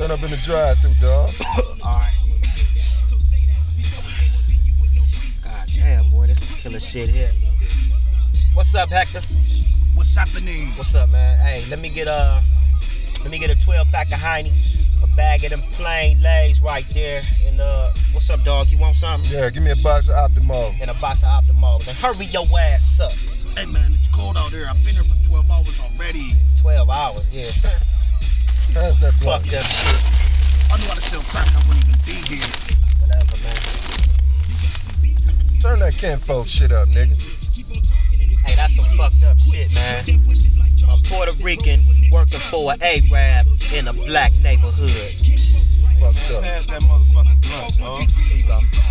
Turn up in the drive-thru, dog. Alright. God damn, boy, this is killer shit here. What's up, Hector? What's happening? What's up, man? Hey, let me get a 12-pack of Heine, a bag of them plain Lays right there, and what's up, dog? You want something? Yeah, give me a box of Optimal. And a box of Optimal. And hurry your ass up. Hey man, it's cold out there. I've been here for 12 hours already. 12 hours, yeah. Pass that Fuck blunt. that shit. I knew how to sell crack, I wouldn't even be here. Whatever, man. Turn that kinfolk shit up, nigga. Hey, that's some fucked up shit, man. A Puerto Rican working for an Arab in a black neighborhood. Fucked up. Pass that motherfucking blunt, dog. Here you go.